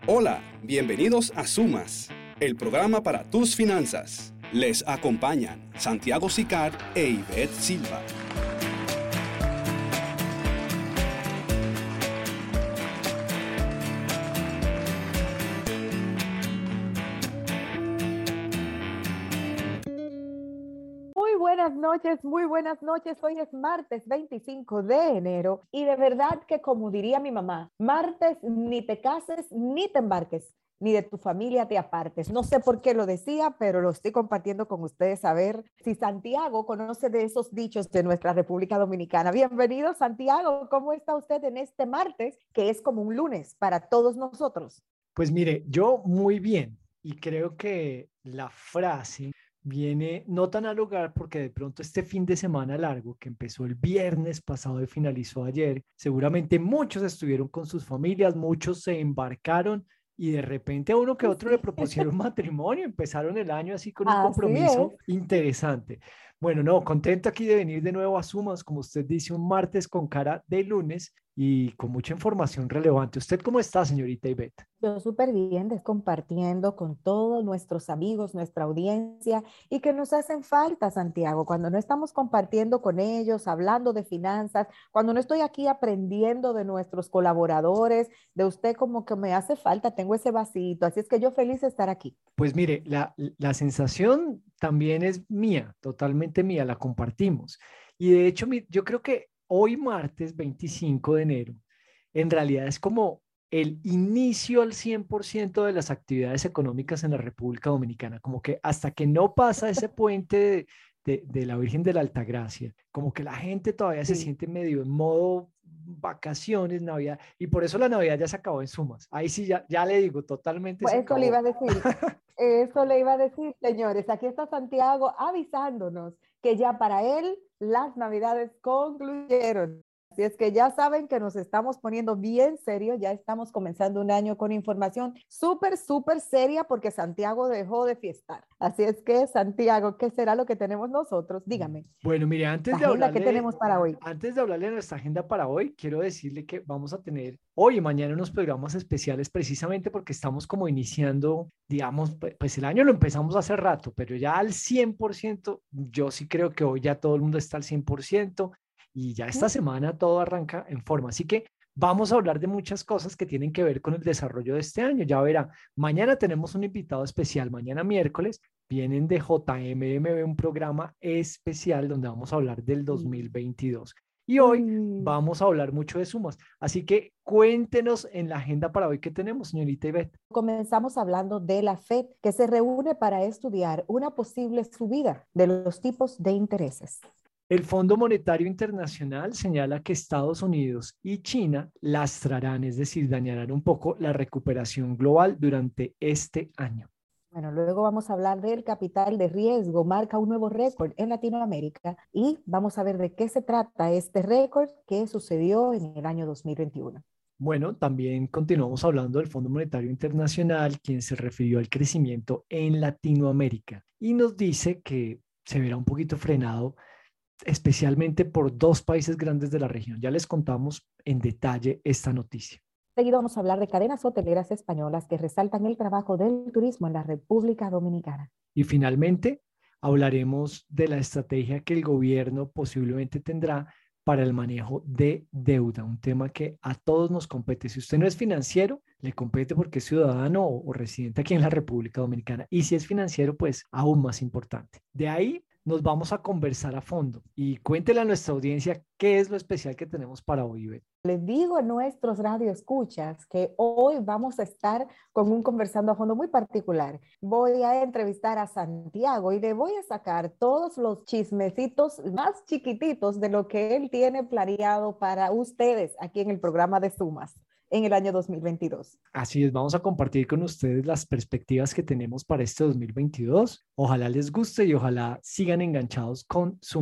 Hola, bienvenidos a Sumas, el programa para tus finanzas. Les acompañan Santiago Sicard e Ivette Silva. Muy buenas noches. Hoy es martes 25 de enero y de verdad que, como diría mi mamá, martes ni te cases ni te embarques, ni de tu familia te apartes. No sé por qué lo decía, pero lo estoy compartiendo con ustedes a ver si Santiago conoce de esos dichos de nuestra República Dominicana. Bienvenido, Santiago. ¿Cómo está usted en este martes, que es como un lunes para todos nosotros? Pues mire, yo muy bien, y creo que la frase viene no tan al lugar porque de pronto este fin de semana largo que empezó el viernes pasado y finalizó ayer, seguramente muchos estuvieron con sus familias, muchos se embarcaron y de repente a uno que otro le Sí. propusieron matrimonio, empezaron el año así con un Así es. compromiso interesante. Bueno, no, contento aquí de venir de nuevo a Sumas, como usted dice, un martes con cara de lunes y con mucha información relevante. ¿Usted cómo está, señorita Ivette? Yo súper bien, compartiendo con todos nuestros amigos, nuestra audiencia, y que nos hacen falta, Santiago, cuando no estamos compartiendo con ellos, hablando de finanzas, cuando no estoy aquí aprendiendo de nuestros colaboradores, de usted, como que me hace falta, tengo ese vasito, así es que yo feliz de estar aquí. Pues mire, la sensación también es mía, totalmente mía, la compartimos. Y de hecho, yo creo que hoy martes 25 de enero, en realidad es como el inicio al 100% de las actividades económicas en la República Dominicana, como que hasta que no pasa ese puente de la Virgen de la Altagracia, como que la gente todavía se Sí. siente medio en modo vacaciones, Navidad, y por eso la Navidad ya se acabó en Sumas. Ahí sí, ya le digo, totalmente se Pues acabó. eso le iba a decir, señores, aquí está Santiago avisándonos que ya para él las navidades concluyeron. Así es que ya saben que nos estamos poniendo bien serios, ya estamos comenzando un año con información súper seria porque Santiago dejó de fiestar. Así es que, Santiago, ¿qué será lo que tenemos nosotros? Dígame, Bueno, mire, la agenda que tenemos para hoy. antes de hablarle de nuestra agenda para hoy, quiero decirle que vamos a tener hoy y mañana unos programas especiales precisamente porque estamos como iniciando, digamos, pues el año lo empezamos hace rato, pero ya al 100%, yo sí creo que hoy ya todo el mundo está al 100% y ya esta semana todo arranca en forma. Así que vamos a hablar de muchas cosas que tienen que ver con el desarrollo de este año. Ya verá, mañana tenemos un invitado especial, mañana miércoles vienen de JMMB, un programa especial donde vamos a hablar del 2022. Y hoy Uy. vamos a hablar mucho de sumas. Así que cuéntenos en la agenda para hoy que tenemos, señorita Ivette. Comenzamos hablando de la FED, que se reúne para estudiar una posible subida de los tipos de intereses. El Fondo Monetario Internacional señala que Estados Unidos y China lastrarán, es decir, dañarán un poco la recuperación global durante este año. Bueno, luego vamos a hablar del capital de riesgo, marca un nuevo récord en Latinoamérica y vamos a ver de qué se trata este récord que sucedió en el año 2021. Bueno, también continuamos hablando del Fondo Monetario Internacional, quien se refirió al crecimiento en Latinoamérica y nos dice que se verá un poquito frenado, especialmente por dos países grandes de la región. Ya les contamos en detalle esta noticia. Seguido vamos a hablar de cadenas hoteleras españolas que resaltan el trabajo del turismo en la República Dominicana. Y finalmente, hablaremos de la estrategia que el gobierno posiblemente tendrá para el manejo de deuda, un tema que a todos nos compete. Si usted no es financiero, le compete porque es ciudadano o residente aquí en la República Dominicana. Y si es financiero, pues aún más importante. De ahí nos vamos a conversar a fondo y cuéntele a nuestra audiencia qué es lo especial que tenemos para hoy, Ivette. Les digo a nuestros radioescuchas que hoy vamos a estar con un conversando a fondo muy particular. Voy a entrevistar a Santiago y le voy a sacar todos los chismecitos más chiquititos de lo que él tiene planeado para ustedes aquí en el programa de Sumas en el año 2022. Así es, vamos a compartir con ustedes las perspectivas que tenemos para este 2022. Ojalá les guste y ojalá sigan enganchados con Sumas.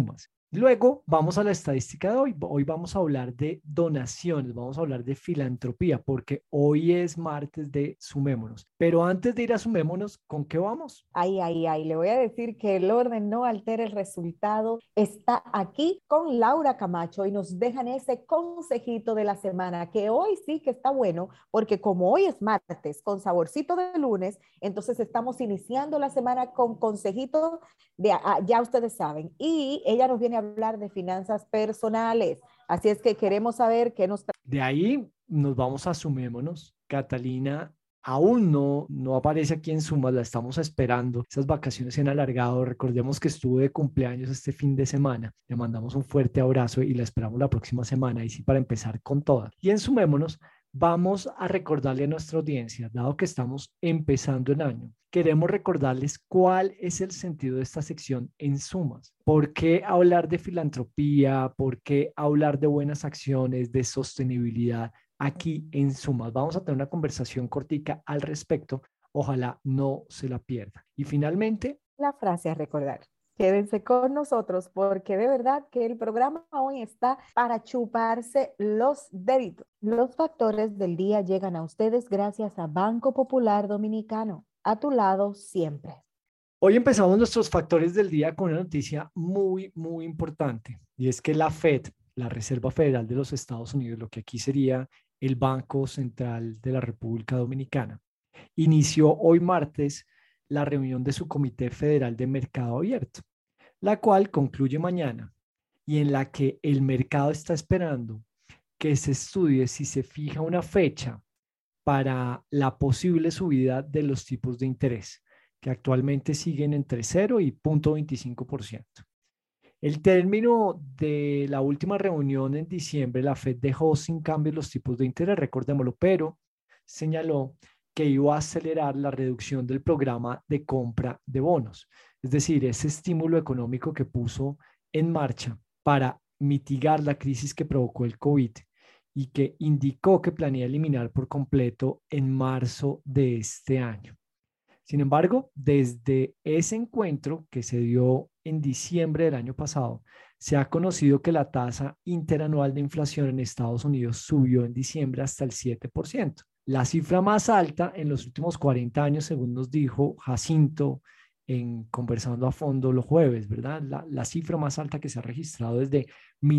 Luego vamos a la estadística de hoy. Hoy vamos a hablar de donaciones, vamos a hablar de filantropía, porque hoy es martes de Sumémonos. Pero antes de ir a Sumémonos, ¿con qué vamos? Ay, le voy a decir que el orden no altera el resultado. Está aquí con Laura Camacho y nos dejan ese consejito de la semana, que hoy sí que está bueno, porque como hoy es martes con saborcito de lunes, entonces estamos iniciando la semana con consejitos de, ya ustedes saben, y ella nos viene a hablar de finanzas personales. Así es que queremos saber qué nos... De ahí nos vamos a Sumémonos. Catalina aún no aparece aquí en Sumas, la estamos esperando. Esas vacaciones se han alargado. Recordemos que estuvo de cumpleaños este fin de semana. Le mandamos un fuerte abrazo y la esperamos la próxima semana. Y sí, para empezar con todas. Y en Sumémonos, vamos a recordarle a nuestra audiencia, dado que estamos empezando el año, queremos recordarles cuál es el sentido de esta sección en sumas. ¿Por qué hablar de filantropía? ¿Por qué hablar de buenas acciones, de sostenibilidad aquí en sumas? Vamos a tener una conversación cortica al respecto. Ojalá no se la pierda. Y finalmente, La frase a recordar. Quédense con nosotros porque de verdad que el programa hoy está para chuparse los deditos. Los factores del día llegan a ustedes gracias a Banco Popular Dominicano. A tu lado siempre. hoy empezamos nuestros factores del día con una noticia muy importante, y es que la Fed, la Reserva Federal de los Estados Unidos, lo que aquí sería el Banco Central de la República Dominicana, inició hoy martes la reunión de su Comité Federal de Mercado Abierto, la cual concluye mañana y en la que el mercado está esperando que se estudie si se fija una fecha para la posible subida de los tipos de interés, que actualmente siguen entre 0 y 0.25%. El término de la última reunión en diciembre, la Fed dejó sin cambio los tipos de interés, recordémoslo, pero señaló que iba a acelerar la reducción del programa de compra de bonos, es decir, ese estímulo económico que puso en marcha para mitigar la crisis que provocó el COVID y que indicó que planea eliminar por completo en marzo de este año. Sin embargo, desde ese encuentro que se dio en diciembre del año pasado, se ha conocido que la tasa interanual de inflación en Estados Unidos subió en diciembre hasta el 7%, la cifra más alta en los últimos 40 años, según nos dijo Jacinto en Conversando a Fondo los jueves, ¿verdad? La cifra más alta que se ha registrado desde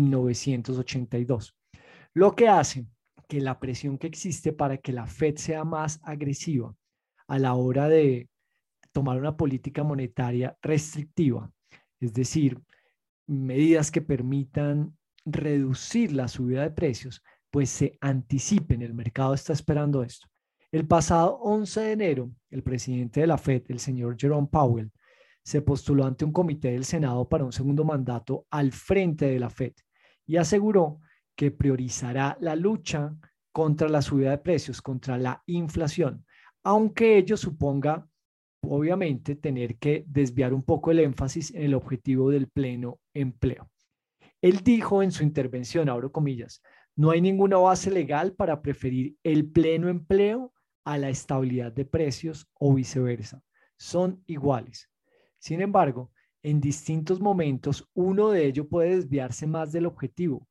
1982. Lo que hace que la presión que existe para que la Fed sea más agresiva a la hora de tomar una política monetaria restrictiva, es decir, medidas que permitan reducir la subida de precios, pues se anticipen. El mercado está esperando esto. El pasado 11 de enero, el presidente de la Fed, el señor Jerome Powell, se postuló ante un comité del Senado para un segundo mandato al frente de la Fed y aseguró que priorizará la lucha contra la subida de precios, contra la inflación, aunque ello suponga, obviamente, tener que desviar un poco el énfasis en el objetivo del pleno empleo. Él dijo en su intervención, abro comillas, no hay ninguna base legal para preferir el pleno empleo a la estabilidad de precios o viceversa. Son iguales. Sin embargo, en distintos momentos, uno de ellos puede desviarse más del objetivo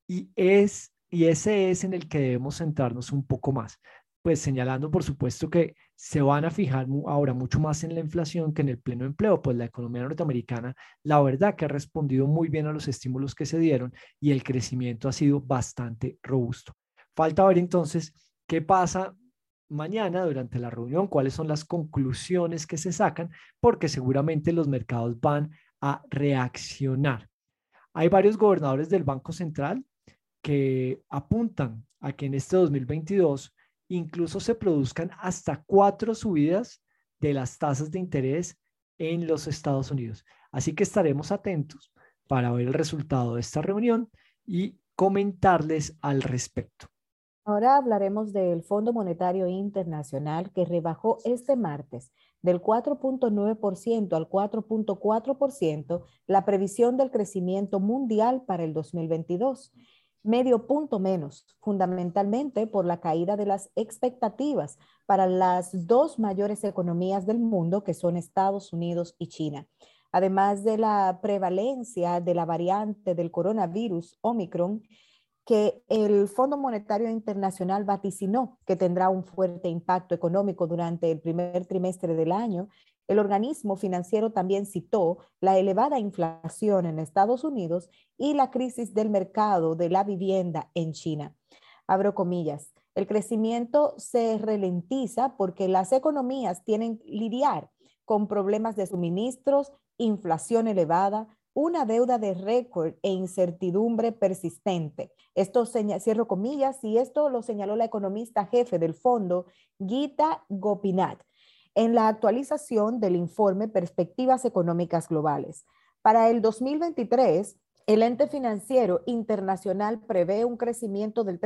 y ese es en el que debemos centrarnos un poco más, pues señalando, por supuesto, que se van a fijar ahora mucho más en la inflación que en el pleno empleo, pues la economía norteamericana, la verdad que ha respondido muy bien a los estímulos que se dieron y el crecimiento ha sido bastante robusto. Falta ver entonces qué pasa mañana durante la reunión, cuáles son las conclusiones que se sacan, porque seguramente los mercados van a reaccionar. Hay varios gobernadores del Banco Central que apuntan a que en este 2022 incluso se produzcan hasta 4 subidas de las tasas de interés en los Estados Unidos. Así que estaremos atentos para ver el resultado de esta reunión y comentarles al respecto. Ahora hablaremos del Fondo Monetario Internacional que rebajó este martes del 4.9% al 4.4% la previsión del crecimiento mundial para el 2022, medio punto menos, fundamentalmente por la caída de las expectativas para las dos mayores economías del mundo, que son Estados Unidos y China. además de la prevalencia de la variante del coronavirus Omicron, que el Fondo Monetario Internacional vaticinó que tendrá un fuerte impacto económico durante el primer trimestre del año. El organismo financiero también citó la elevada inflación en Estados Unidos y la crisis del mercado de la vivienda en China. Abro comillas. El crecimiento se ralentiza porque las economías tienen que lidiar con problemas de suministros, inflación elevada, una deuda de récord e incertidumbre persistente. Esto cierro comillas, y esto lo señaló la economista jefe del fondo, Geeta Gopinath, en la actualización del informe Perspectivas Económicas Globales. Para el 2023, el ente financiero internacional prevé un crecimiento del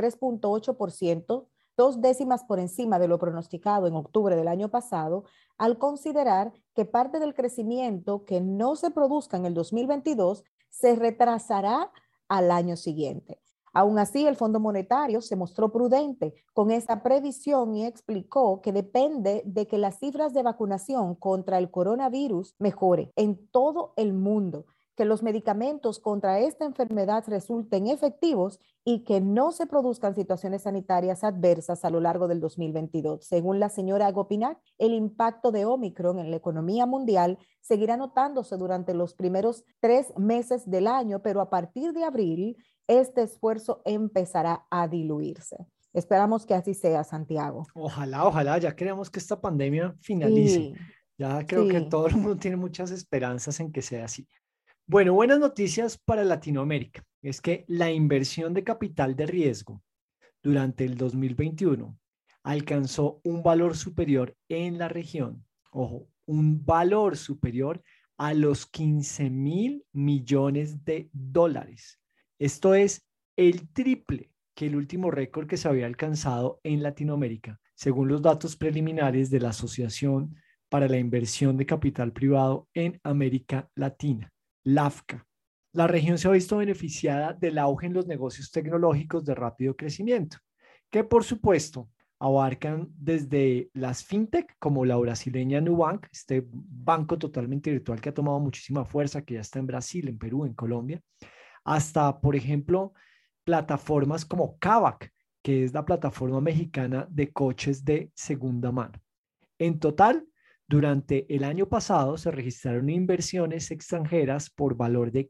3.8%, 2 décimas por encima de lo pronosticado en octubre del año pasado, al considerar que parte del crecimiento que no se produzca en el 2022 se retrasará al año siguiente. Aún así, el Fondo Monetario se mostró prudente con esta previsión y explicó que depende de que las cifras de vacunación contra el coronavirus mejore en todo el mundo, que los medicamentos contra esta enfermedad resulten efectivos y que no se produzcan situaciones sanitarias adversas a lo largo del 2022. Según la señora Gopinath, el impacto de Omicron en la economía mundial seguirá notándose durante los primeros 3 meses del año, pero a partir de abril, este esfuerzo empezará a diluirse. Esperamos que así sea, Santiago. Ojalá, ojalá, ya queremos que esta pandemia finalice. Sí, Ya creo que sí. todo el mundo tiene muchas esperanzas en que sea así. Bueno, buenas noticias para Latinoamérica. Es que la inversión de capital de riesgo durante el 2021 alcanzó un valor superior en la región. Ojo, un valor superior a los 15.000 millones de dólares. Esto es el triple que el último récord que se había alcanzado en Latinoamérica, según los datos preliminares de la Asociación para la Inversión de Capital Privado en América Latina, LAFCA. La región se ha visto beneficiada del auge en los negocios tecnológicos de rápido crecimiento, que por supuesto abarcan desde las fintech como la brasileña Nubank, este banco totalmente virtual que ha tomado muchísima fuerza, que ya está en Brasil, en Perú, en Colombia, hasta, por ejemplo, plataformas como Kavak, que es la plataforma mexicana de coches de segunda mano. En total, durante el año pasado se registraron inversiones extranjeras por valor de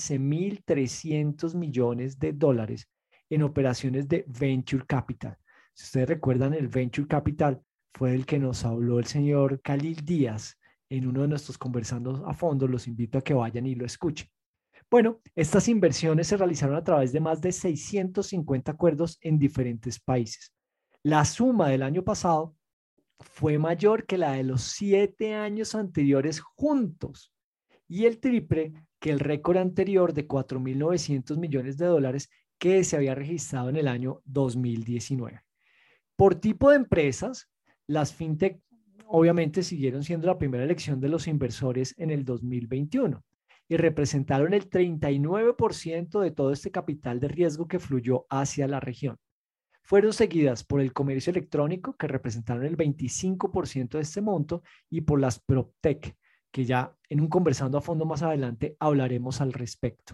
15.300 millones de dólares en operaciones de Venture Capital. Si ustedes recuerdan, el Venture Capital fue el que nos habló el señor Khalil Díaz en uno de nuestros conversando a fondo. Los invito a que vayan y lo escuchen. Bueno, estas inversiones se realizaron a través de más de 650 acuerdos en diferentes países. La suma del año pasado fue mayor que la de los 7 años anteriores juntos y el triple que el récord anterior de 4.900 millones de dólares que se había registrado en el año 2019. Por tipo de empresas, las fintech obviamente siguieron siendo la primera elección de los inversores en el 2021 y representaron el 39% de todo este capital de riesgo que fluyó hacia la región. Fueron seguidas por el comercio electrónico, que representaron el 25% de este monto, y por las PropTech, que ya en un conversando a fondo más adelante hablaremos al respecto.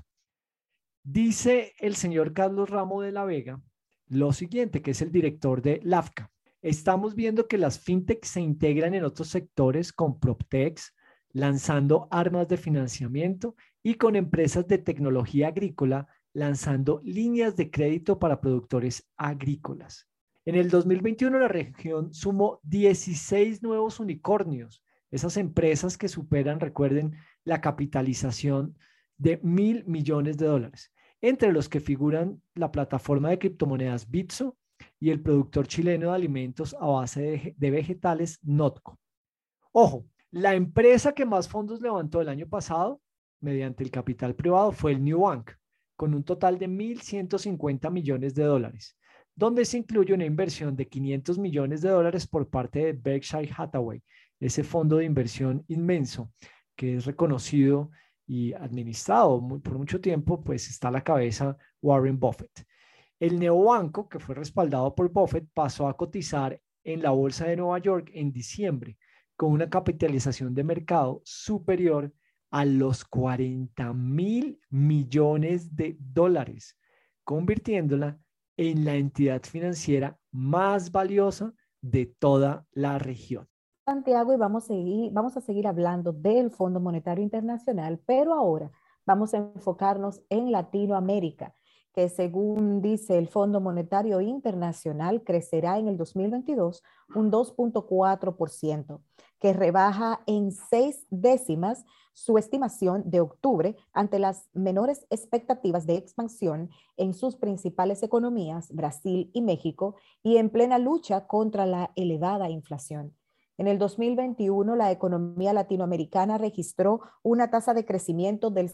Dice el señor Carlos Ramo de la Vega lo siguiente, que es el director de LAFCA. Estamos viendo que las fintech se integran en otros sectores con PropTechs, lanzando armas de financiamiento, y con empresas de tecnología agrícola lanzando líneas de crédito para productores agrícolas. En el 2021 la región sumó 16 nuevos unicornios, esas empresas que superan, recuerden, la capitalización de 1.000 millones de dólares, entre los que figuran la plataforma de criptomonedas Bitso y el productor chileno de alimentos a base de vegetales Notco. Ojo, la empresa que más fondos levantó el año pasado mediante el capital privado fue el Nubank, con un total de 1.150 millones de dólares, donde se incluye una inversión de 500 millones de dólares por parte de Berkshire Hathaway, ese fondo de inversión inmenso que es reconocido y administrado por mucho tiempo, pues está a la cabeza Warren Buffett. El neobanco, que fue respaldado por Buffett, pasó a cotizar en la Bolsa de Nueva York en diciembre, con una capitalización de mercado superior a los 40.000 millones de dólares, convirtiéndola en la entidad financiera más valiosa de toda la región. Santiago, y vamos a seguir hablando del Fondo Monetario Internacional, pero ahora vamos a enfocarnos en Latinoamérica, que según dice el Fondo Monetario Internacional, crecerá en el 2022 un 2.4%, que rebaja en 6 décimas su estimación de octubre ante las menores expectativas de expansión en sus principales economías, Brasil y México, y en plena lucha contra la elevada inflación. En el 2021, la economía latinoamericana registró una tasa de crecimiento del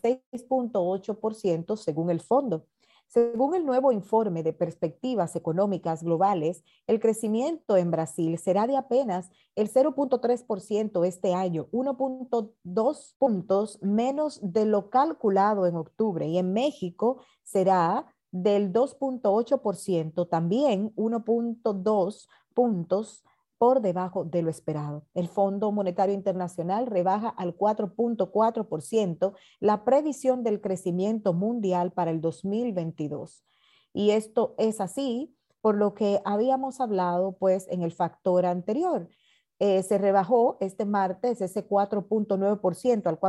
6.8% según el fondo. Según el nuevo informe de perspectivas económicas globales, el crecimiento en Brasil será de apenas el 0.3% este año, 1.2 puntos menos de lo calculado en octubre, y en México será del 2.8%, también 1.2 puntos por debajo de lo esperado. El Fondo Monetario Internacional rebaja al 4.4% la previsión del crecimiento mundial para el 2022. Y esto es así por lo que habíamos hablado pues en el factor anterior. Se rebajó este martes ese 4.9% al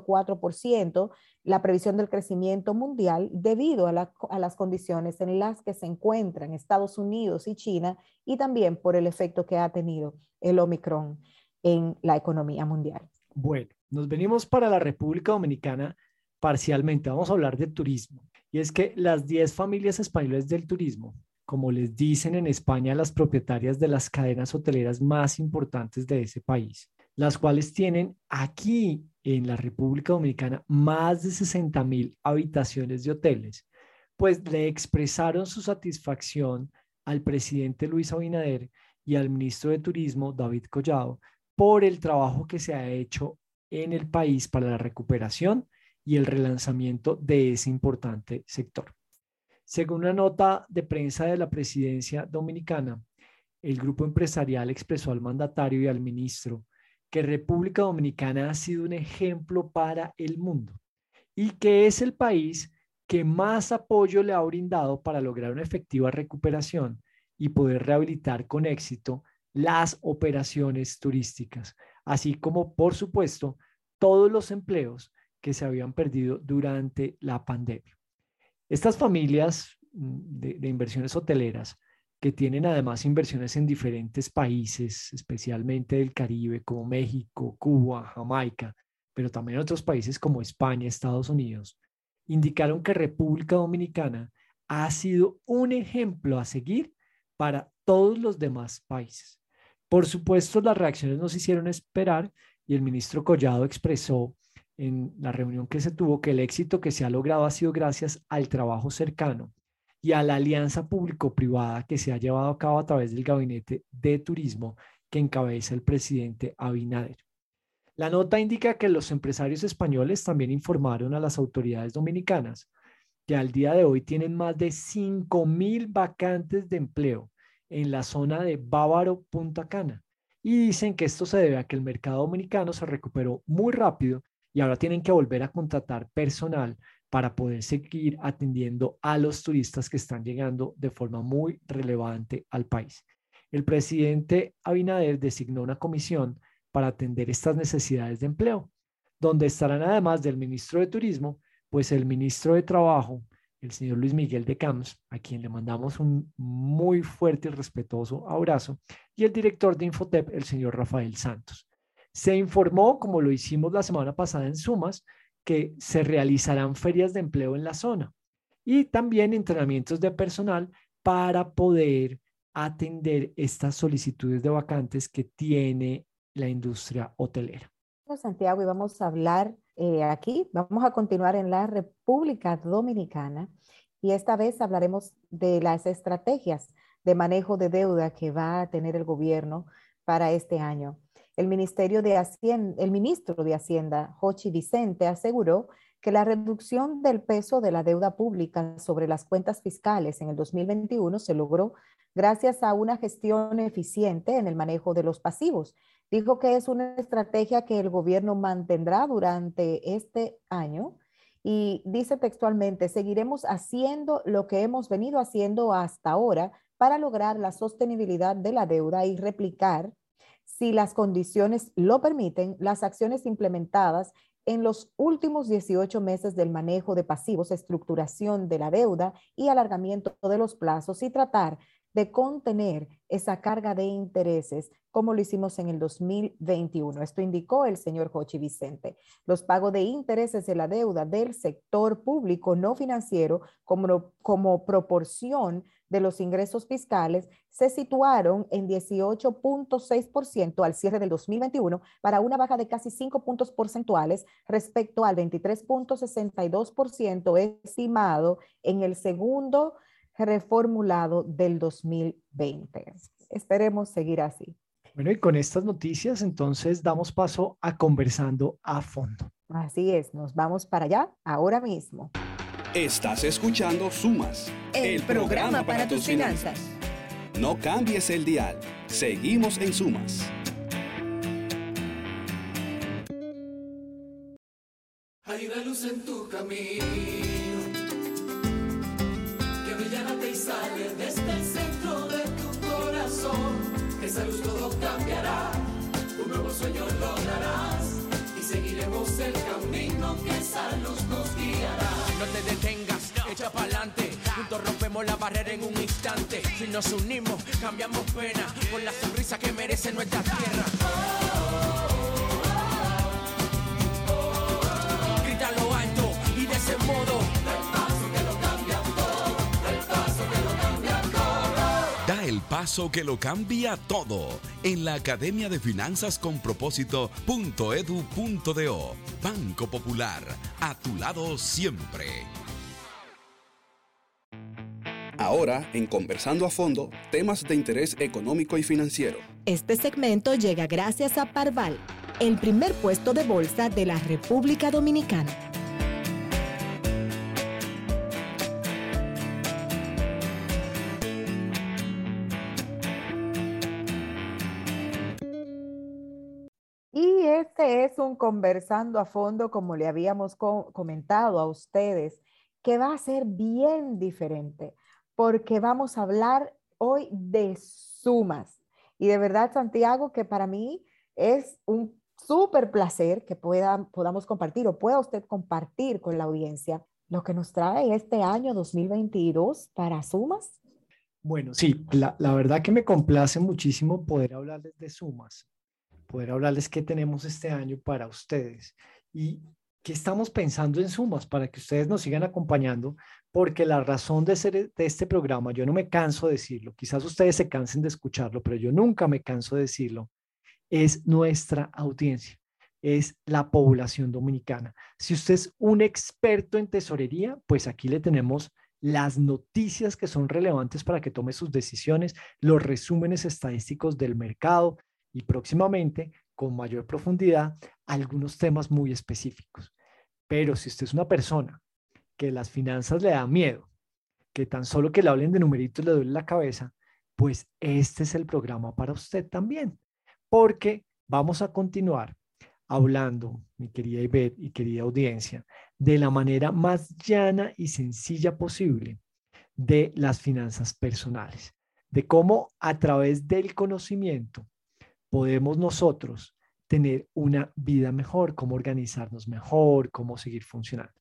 4.4% la previsión del crecimiento mundial debido a las condiciones en las que se encuentran Estados Unidos y China, y también por el efecto que ha tenido el Omicron en la economía mundial. Bueno, nos venimos para la República Dominicana parcialmente. Vamos a hablar de turismo. Y es que las 10 familias españolas del turismo, como les dicen en España las propietarias de las cadenas hoteleras más importantes de ese país, las cuales tienen aquí en la República Dominicana más de 60.000 habitaciones de hoteles, pues le expresaron su satisfacción al presidente Luis Abinader y al ministro de Turismo, David Collado, por el trabajo que se ha hecho en el país para la recuperación y el relanzamiento de ese importante sector. Según una nota de prensa de la presidencia dominicana, el grupo empresarial expresó al mandatario y al ministro que República Dominicana ha sido un ejemplo para el mundo y que es el país que más apoyo le ha brindado para lograr una efectiva recuperación y poder rehabilitar con éxito las operaciones turísticas, así como, por supuesto, todos los empleos que se habían perdido durante la pandemia. Estas familias de inversiones hoteleras, que tienen además inversiones en diferentes países, especialmente del Caribe, como México, Cuba, Jamaica, pero también otros países como España, Estados Unidos, indicaron que República Dominicana ha sido un ejemplo a seguir para todos los demás países. Por supuesto, las reacciones no se hicieron esperar y el ministro Collado expresó en la reunión que se tuvo que el éxito que se ha logrado ha sido gracias al trabajo cercano y a la alianza público-privada que se ha llevado a cabo a través del Gabinete de Turismo que encabeza el presidente Abinader. La nota indica que los empresarios españoles también informaron a las autoridades dominicanas que al día de hoy tienen más de 5.000 vacantes de empleo en la zona de Bávaro, Punta Cana, y dicen que esto se debe a que el mercado dominicano se recuperó muy rápido y ahora tienen que volver a contratar personal para poder seguir atendiendo a los turistas que están llegando de forma muy relevante al país. El presidente Abinader designó una comisión para atender estas necesidades de empleo, donde estarán además del ministro de Turismo, pues el ministro de Trabajo, el señor Luis Miguel de Camps, a quien le mandamos un muy fuerte y respetuoso abrazo, y el director de Infotep, el señor Rafael Santos. Se informó, como lo hicimos la semana pasada en Sumas, que se realizarán ferias de empleo en la zona y también entrenamientos de personal para poder atender estas solicitudes de vacantes que tiene la industria hotelera. Santiago, y vamos a hablar vamos a continuar en la República Dominicana, y esta vez hablaremos de las estrategias de manejo de deuda que va a tener el gobierno para este año. El ministro de Hacienda, Jochi Vicente, aseguró que la reducción del peso de la deuda pública sobre las cuentas fiscales en el 2021 se logró gracias a una gestión eficiente en el manejo de los pasivos, Dijo que es una estrategia que el gobierno mantendrá durante este año y dice textualmente, seguiremos haciendo lo que hemos venido haciendo hasta ahora para lograr la sostenibilidad de la deuda y replicar, si las condiciones lo permiten, las acciones implementadas en los últimos 18 meses del manejo de pasivos, estructuración de la deuda y alargamiento de los plazos y tratar de contener esa carga de intereses como lo hicimos en el 2021. Esto indicó el señor Jochi Vicente. Los pagos de intereses de la deuda del sector público no financiero como proporción de los ingresos fiscales se situaron en 18.6% al cierre del 2021 para una baja de casi 5 puntos porcentuales respecto al 23.62% estimado en el segundo reformulado del 2020. Esperemos seguir así. Bueno, y con estas noticias, entonces damos paso a conversando a fondo. Así es, nos vamos para allá ahora mismo. Estás escuchando Sumas, el programa para tus finanzas. No cambies el dial. Seguimos en Sumas. Hay una luz en tu camino que brillará y sale desde el centro de tu corazón. Esa luz todo cambiará, un nuevo sueño lograrás y seguiremos el camino que esa luz nos guiará. No te detengas, echa pa'lante, juntos rompemos la barrera en un instante. Si nos unimos, cambiamos pena por la sonrisa que merece nuestra tierra. Grítalo alto y de ese modo. Da el paso que lo cambia todo en la Academia de Finanzas con Propósito.edu.do. Banco Popular, a tu lado siempre. Ahora, en Conversando a Fondo, temas de interés económico y financiero. Este segmento llega gracias a Parval, el primer puesto de bolsa de la República Dominicana. Y este es un Conversando a Fondo, como le habíamos comentado a ustedes, que va a ser bien diferente, porque vamos a hablar hoy de sumas. Y de verdad, Santiago, que para mí es un súper placer que podamos compartir o pueda usted compartir con la audiencia lo que nos trae este año 2022 para sumas. Bueno, sí, la verdad que me complace muchísimo poder hablarles de sumas, poder hablarles qué tenemos este año para ustedes y qué estamos pensando en sumas para que ustedes nos sigan acompañando, porque la razón de ser de este programa, yo no me canso de decirlo, quizás ustedes se cansen de escucharlo, pero yo nunca me canso de decirlo, es nuestra audiencia, es la población dominicana. Si usted es un experto en tesorería, pues aquí le tenemos las noticias que son relevantes para que tome sus decisiones, los resúmenes estadísticos del mercado y próximamente, con mayor profundidad, algunos temas muy específicos. Pero si usted es una persona que las finanzas le da miedo, que tan solo que le hablen de numeritos le duele la cabeza, pues este es el programa para usted también, porque vamos a continuar hablando, mi querida Ivette y querida audiencia, de la manera más llana y sencilla posible de las finanzas personales, de cómo a través del conocimiento podemos nosotros tener una vida mejor, cómo organizarnos mejor, cómo seguir funcionando.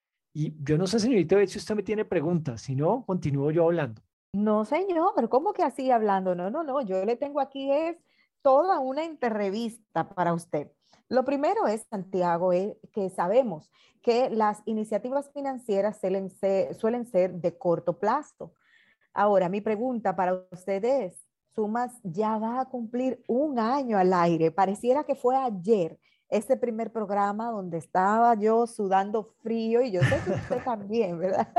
Y yo no sé, señorita Ivette, si usted me tiene preguntas, si no, continúo yo hablando. No, señor, ¿cómo que así hablando? No, yo le tengo aquí es toda una entrevista para usted. Lo primero es, Santiago, es que sabemos que las iniciativas financieras suelen ser de corto plazo. Ahora, mi pregunta para usted es, Sumas ya va a cumplir un año al aire. Pareciera que fue ayer ese primer programa donde estaba yo sudando frío y yo sé que usted también, ¿verdad?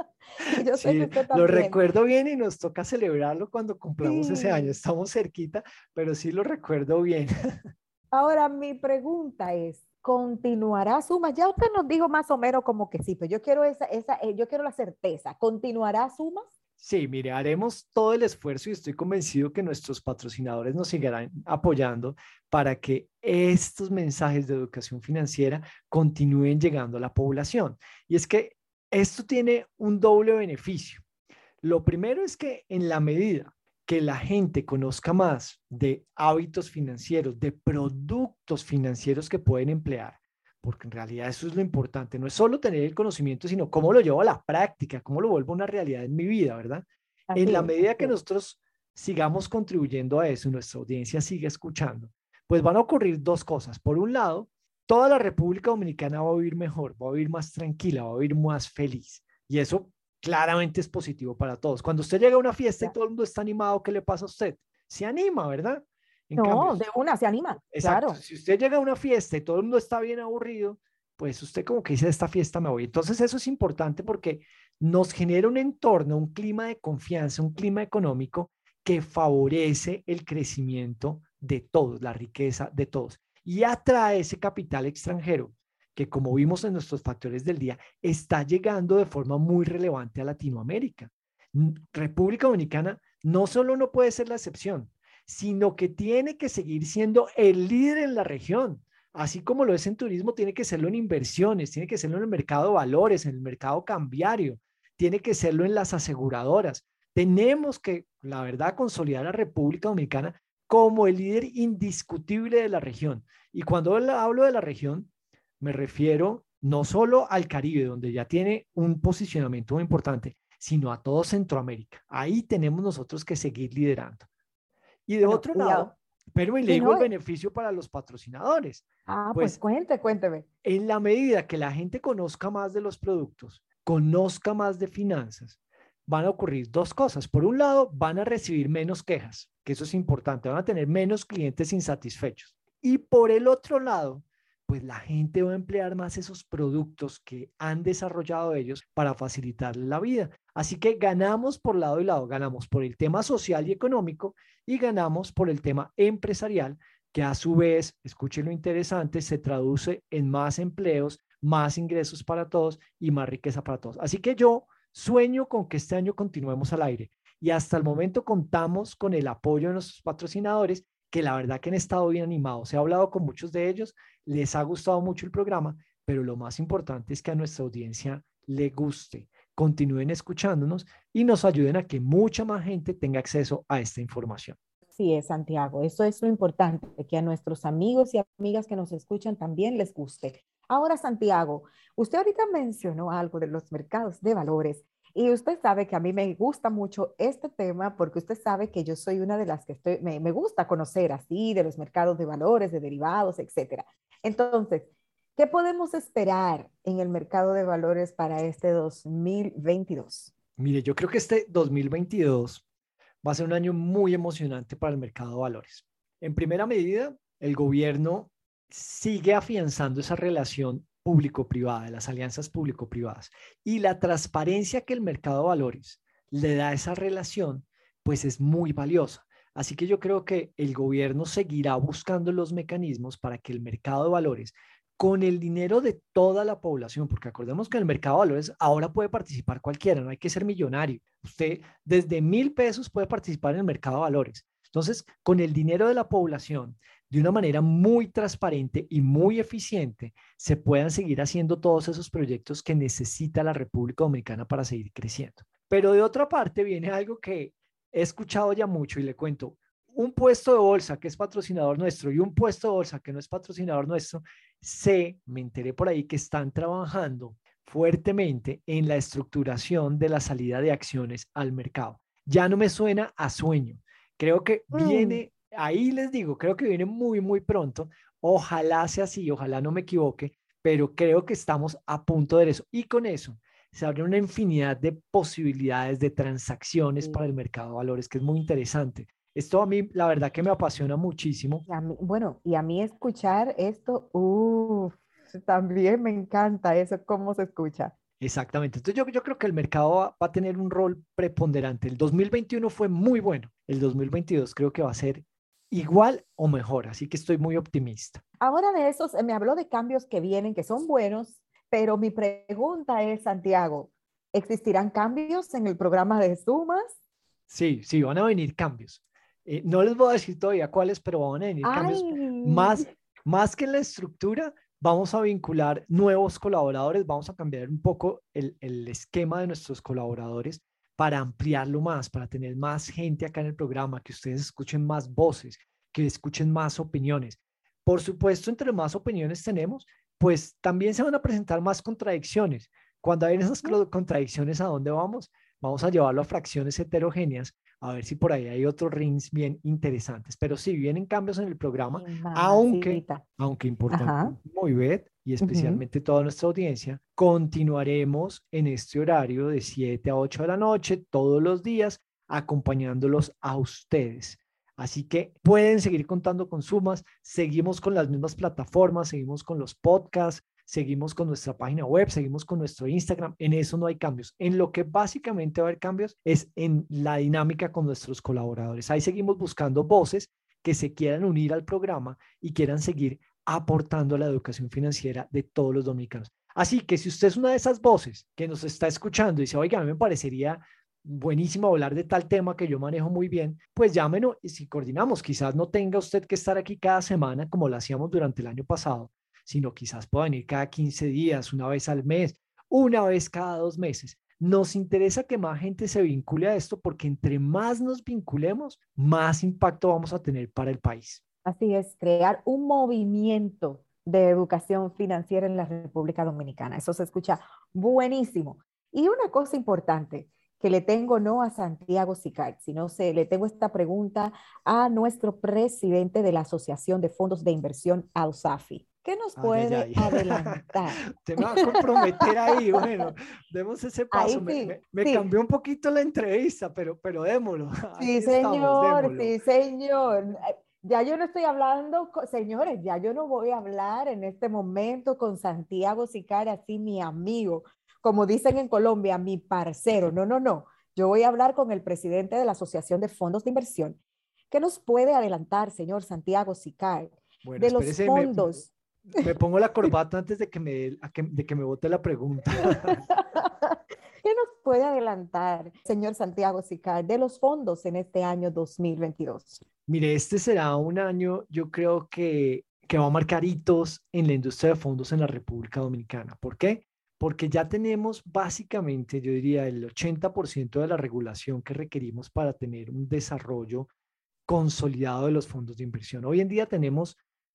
Y yo sé que usted lo también. recuerdo bien y nos toca celebrarlo cuando cumplamos ese año. Sí. Estamos cerquita, pero sí lo recuerdo bien. Ahora, mi pregunta es, ¿continuará Sumas? Ya usted nos dijo más o menos como que sí, pero yo quiero yo quiero la certeza. ¿Continuará Sumas? Sí, mire, haremos todo el esfuerzo y estoy convencido que nuestros patrocinadores nos seguirán apoyando para que estos mensajes de educación financiera continúen llegando a la población. Y es que esto tiene un doble beneficio. Lo primero es que en la medida que la gente conozca más de hábitos financieros, de productos financieros que pueden emplear, porque en realidad eso es lo importante, no es solo tener el conocimiento, sino cómo lo llevo a la práctica, cómo lo vuelvo una realidad en mi vida, ¿verdad? En la medida que nosotros sigamos contribuyendo a eso, nuestra audiencia sigue escuchando, pues van a ocurrir dos cosas. Por un lado, toda la República Dominicana va a vivir mejor, va a vivir más tranquila, va a vivir más feliz. Y eso claramente es positivo para todos. Cuando usted llega a una fiesta y todo el mundo está animado, ¿qué le pasa a usted? Se anima, ¿verdad? En cambio, de una se anima. exacto. Claro. Si usted llega a una fiesta y todo el mundo está bien aburrido, pues usted como que dice, de esta fiesta me voy. Entonces eso es importante porque nos genera un entorno, un clima de confianza, un clima económico que favorece el crecimiento de todos, la riqueza de todos y atrae ese capital extranjero que, como vimos en nuestros factores del día, está llegando de forma muy relevante a Latinoamérica. República Dominicana no solo no puede ser la excepción, sino que tiene que seguir siendo el líder en la región. Así como lo es en turismo, tiene que serlo en inversiones, tiene que serlo en el mercado de valores, en el mercado cambiario, tiene que serlo en las aseguradoras. Tenemos que, la verdad, consolidar a República Dominicana como el líder indiscutible de la región. Y cuando hablo de la región, me refiero no solo al Caribe, donde ya tiene un posicionamiento muy importante, sino a todo Centroamérica. Ahí tenemos nosotros que seguir liderando. Y de otro lado, pero le digo el beneficio para los patrocinadores. Pues cuénteme. En la medida que la gente conozca más de los productos, conozca más de finanzas, van a ocurrir dos cosas. Por un lado, van a recibir menos quejas, que eso es importante, van a tener menos clientes insatisfechos. Y por el otro lado, pues la gente va a emplear más esos productos que han desarrollado ellos para facilitarle la vida. Así que ganamos por lado y lado, ganamos por el tema social y económico y ganamos por el tema empresarial, que a su vez, escuchen lo interesante, se traduce en más empleos, más ingresos para todos y más riqueza para todos. Así que yo sueño con que este año continuemos al aire y hasta el momento contamos con el apoyo de nuestros patrocinadores, que la verdad que han estado bien animados. He hablado con muchos de ellos, les ha gustado mucho el programa, pero lo más importante es que a nuestra audiencia le guste, continúen escuchándonos y nos ayuden a que mucha más gente tenga acceso a esta información. Sí, es Santiago, eso es lo importante, que a nuestros amigos y amigas que nos escuchan también les guste. Ahora, Santiago, usted ahorita mencionó algo de los mercados de valores y usted sabe que a mí me gusta mucho este tema porque usted sabe que yo soy una de las que me gusta conocer así de los mercados de valores, de derivados, etcétera. Entonces, ¿qué podemos esperar en el mercado de valores para este 2022? Mire, yo creo que este 2022 va a ser un año muy emocionante para el mercado de valores. En primera medida, el gobierno sigue afianzando esa relación público-privada, de las alianzas público-privadas. Y la transparencia que el mercado de valores le da a esa relación, pues es muy valiosa. Así que yo creo que el gobierno seguirá buscando los mecanismos para que el mercado de valores, con el dinero de toda la población, porque acordemos que en el mercado de valores ahora puede participar cualquiera, no hay que ser millonario. Usted desde 1,000 pesos puede participar en el mercado de valores. Entonces, con el dinero de la población, de una manera muy transparente y muy eficiente, se puedan seguir haciendo todos esos proyectos que necesita la República Dominicana para seguir creciendo. Pero de otra parte viene algo que he escuchado ya mucho y le cuento. Un puesto de bolsa que es patrocinador nuestro y un puesto de bolsa que no es patrocinador nuestro, me enteré por ahí que están trabajando fuertemente en la estructuración de la salida de acciones al mercado. Ya no me suena a sueño. Creo que viene, ahí les digo, creo que viene muy, muy pronto. Ojalá sea así, ojalá no me equivoque, pero creo que estamos a punto de eso. Y con eso se abre una infinidad de posibilidades de transacciones para el mercado de valores, que es muy interesante. Esto a mí, la verdad que me apasiona muchísimo. Y a mí escuchar esto, también me encanta eso, cómo se escucha. Exactamente. Entonces yo creo que el mercado va a tener un rol preponderante. El 2021 fue muy bueno. El 2022 creo que va a ser igual o mejor. Así que estoy muy optimista. Ahora de esos, me habló de cambios que vienen, que son buenos, pero mi pregunta es, Santiago, ¿Existirán cambios en el programa de sumas? Sí, sí, van a venir cambios. No les voy a decir todavía cuáles, pero van a venir cambios ¡Ay! más que en la estructura. Vamos a vincular nuevos colaboradores, vamos a cambiar un poco el esquema de nuestros colaboradores para ampliarlo más, para tener más gente acá en el programa, que ustedes escuchen más voces, que escuchen más opiniones. Por supuesto, entre más opiniones tenemos, pues también se van a presentar más contradicciones. Cuando hay esas contradicciones, ¿a dónde vamos? Vamos a llevarlo a fracciones heterogéneas, a ver si por ahí hay otros rings bien interesantes. Pero sí, vienen cambios en el programa, Ay, aunque mamacita. importante, Ajá. como Ivette y especialmente toda nuestra audiencia, continuaremos en este horario de 7 a 8 de la noche, todos los días, acompañándolos a ustedes. Así que pueden seguir contando con sumas, seguimos con las mismas plataformas, seguimos con los podcasts, seguimos con nuestra página web, seguimos con nuestro Instagram, en eso no hay cambios. En lo que básicamente va a haber cambios es en la dinámica con nuestros colaboradores. Ahí seguimos buscando voces que se quieran unir al programa y quieran seguir aportando a la educación financiera de todos los dominicanos. Así que si usted es una de esas voces que nos está escuchando y dice, oiga, a mí me parecería buenísimo hablar de tal tema que yo manejo muy bien, pues llámenos y si coordinamos, quizás no tenga usted que estar aquí cada semana como lo hacíamos durante el año pasado, sino quizás pueda venir cada 15 días, una vez al mes, una vez cada 2 meses. Nos interesa que más gente se vincule a esto porque entre más nos vinculemos, más impacto vamos a tener para el país. Así es, crear un movimiento de educación financiera en la República Dominicana. Eso se escucha buenísimo. Y una cosa importante que le tengo no a Santiago Sicart, sino le tengo esta pregunta a nuestro presidente de la Asociación de Fondos de Inversión, AUSAFI. ¿Qué nos puede adelantar? Te me va a comprometer ahí. Bueno, demos ese paso. Ahí Me sí. cambió un poquito la entrevista, pero démoslo. Sí, Aquí señor, démoslo. sí, señor. Ya yo no estoy hablando, señores, ya yo no voy a hablar en este momento con Santiago Sicart, así mi amigo, como dicen en Colombia, mi parcero. No, no, no. Yo voy a hablar con el presidente de la Asociación de Fondos de Inversión. ¿Qué nos puede adelantar, señor Santiago Sicart, Bueno, de los fondos? Me pongo la corbata antes de que me bote la pregunta. ¿Qué nos puede adelantar, señor Santiago Sicart, de los fondos en este año 2022? Mire, este será un año, yo creo que va a marcar hitos en la industria de fondos en la República Dominicana. ¿Por qué? Porque ya tenemos básicamente, yo diría, el 80% de la regulación que requerimos para tener un desarrollo consolidado de los fondos de inversión. Hoy en día tenemos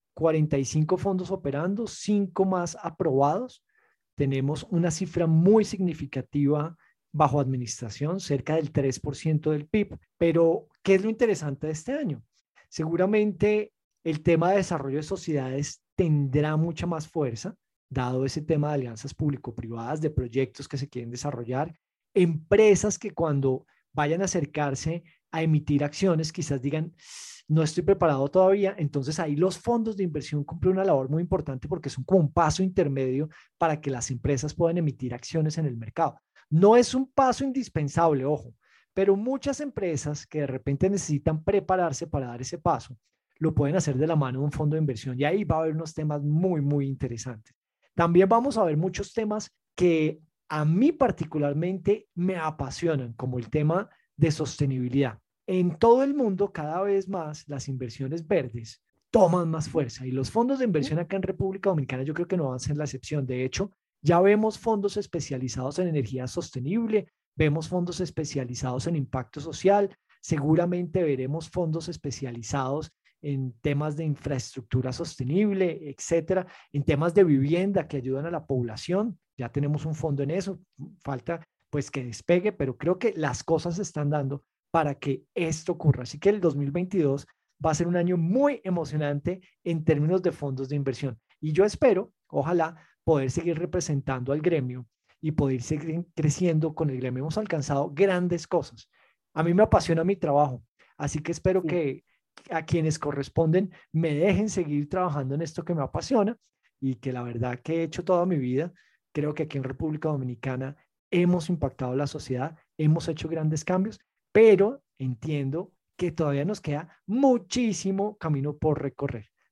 45 fondos operando, 5 más aprobados. Tenemos una cifra muy significativa bajo administración, cerca del 3% del PIB. Pero, ¿qué es lo interesante de este año? Seguramente el tema de desarrollo de sociedades tendrá mucha más fuerza, dado ese tema de alianzas público-privadas, de proyectos que se quieren desarrollar, empresas que cuando vayan a acercarse a emitir acciones, quizás digan, no estoy preparado todavía. Entonces ahí los fondos de inversión cumplen una labor muy importante porque son como un paso intermedio para que las empresas puedan emitir acciones en el mercado. No es un paso indispensable, ojo, pero muchas empresas que de repente necesitan prepararse para dar ese paso, lo pueden hacer de la mano de un fondo de inversión y ahí va a haber unos temas muy, muy interesantes. También vamos a ver muchos temas que a mí particularmente me apasionan, como el tema de sostenibilidad. En todo el mundo, cada vez más, las inversiones verdes toman más fuerza y los fondos de inversión acá en República Dominicana yo creo que no van a ser la excepción. De hecho, ya vemos fondos especializados en energía sostenible, vemos fondos especializados en impacto social, seguramente veremos fondos especializados en temas de infraestructura sostenible, etcétera, en temas de vivienda que ayudan a la población. Ya tenemos un fondo en eso, falta pues que despegue, pero creo que las cosas se están dando para que esto ocurra. Así que el 2022 va a ser un año muy emocionante en términos de fondos de inversión. Y yo espero, ojalá, poder seguir representando al gremio y poder seguir creciendo con el gremio. Hemos alcanzado grandes cosas. A mí me apasiona mi trabajo, así que espero que a quienes corresponden me dejen seguir trabajando en esto que me apasiona y que la verdad que he hecho toda mi vida. Creo que aquí en República Dominicana hemos impactado la sociedad, hemos hecho grandes cambios, pero entiendo que todavía nos queda muchísimo camino por recorrer.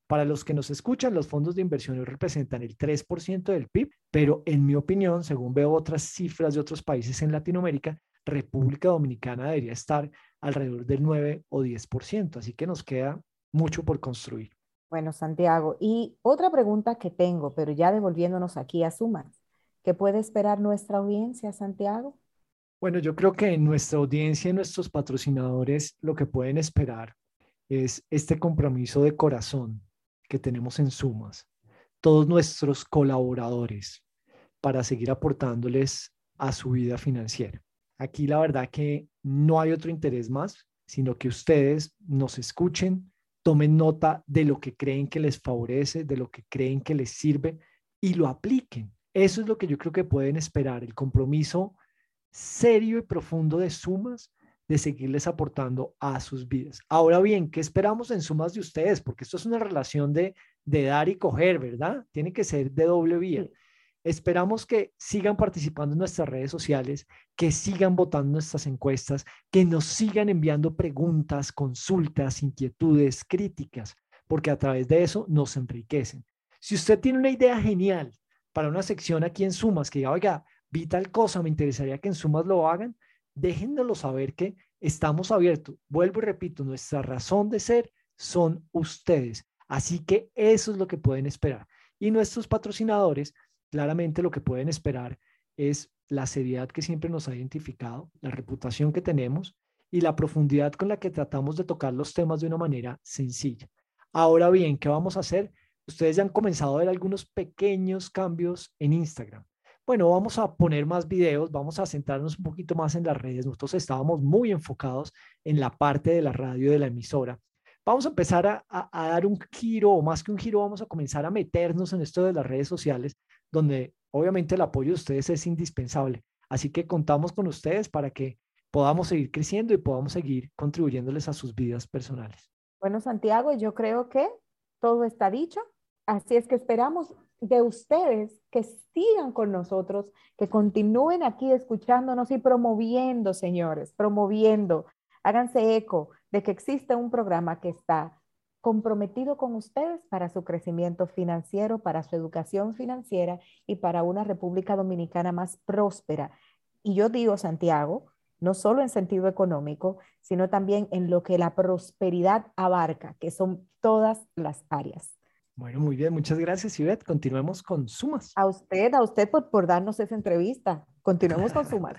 Para los que nos escuchan, los fondos de inversión hoy representan el 3% del PIB, pero en mi opinión, según veo otras cifras de otros países en Latinoamérica, República Dominicana debería estar alrededor del 9 o 10%, así que nos queda mucho por construir. Bueno, Santiago, y otra pregunta que tengo, pero ya devolviéndonos aquí a Sumas, ¿qué puede esperar nuestra audiencia, Santiago? Bueno, yo creo que en nuestra audiencia y nuestros patrocinadores lo que pueden esperar es este compromiso de corazón que tenemos en Sumas, todos nuestros colaboradores, para seguir aportándoles a su vida financiera. Aquí la verdad que no hay otro interés más, sino que ustedes nos escuchen, tomen nota de lo que creen que les favorece, de lo que creen que les sirve y lo apliquen. Eso es lo que yo creo que pueden esperar, el compromiso serio y profundo de Sumas, de seguirles aportando a sus vidas. Ahora bien, ¿qué esperamos en Sumas de ustedes? Porque esto es una relación de dar y coger, ¿verdad? Tiene que ser de doble vía. Sí. Esperamos que sigan participando en nuestras redes sociales, que sigan votando nuestras encuestas, que nos sigan enviando preguntas, consultas, inquietudes, críticas, porque a través de eso nos enriquecen. Si usted tiene una idea genial para una sección aquí en Sumas, que diga, oiga, vi tal cosa, me interesaría que en Sumas lo hagan, déjennoslo saber que estamos abiertos. Vuelvo y repito, nuestra razón de ser son ustedes. Así que eso es lo que pueden esperar. Y nuestros patrocinadores, claramente lo que pueden esperar es la seriedad que siempre nos ha identificado, la reputación que tenemos y la profundidad con la que tratamos de tocar los temas de una manera sencilla. Ahora bien, ¿qué vamos a hacer? Ustedes ya han comenzado a ver algunos pequeños cambios en Instagram. Bueno, vamos a poner más videos, vamos a centrarnos un poquito más en las redes. Nosotros estábamos muy enfocados en la parte de la radio de la emisora. Vamos a empezar a dar un giro, o más que un giro, vamos a comenzar a meternos en esto de las redes sociales, donde obviamente el apoyo de ustedes es indispensable. Así que contamos con ustedes para que podamos seguir creciendo y podamos seguir contribuyéndoles a sus vidas personales. Bueno, Santiago, yo creo que todo está dicho. Así es que esperamos de ustedes que sigan con nosotros, que continúen aquí escuchándonos y promoviendo, señores, promoviendo. Háganse eco de que existe un programa que está comprometido con ustedes para su crecimiento financiero, para su educación financiera y para una República Dominicana más próspera. Y yo digo, Santiago, no solo en sentido económico, sino también en lo que la prosperidad abarca, que son todas las áreas. Bueno, muy bien, muchas gracias, Ivette. Continuemos con Sumas. A usted por darnos esa entrevista. Continuemos con Sumas.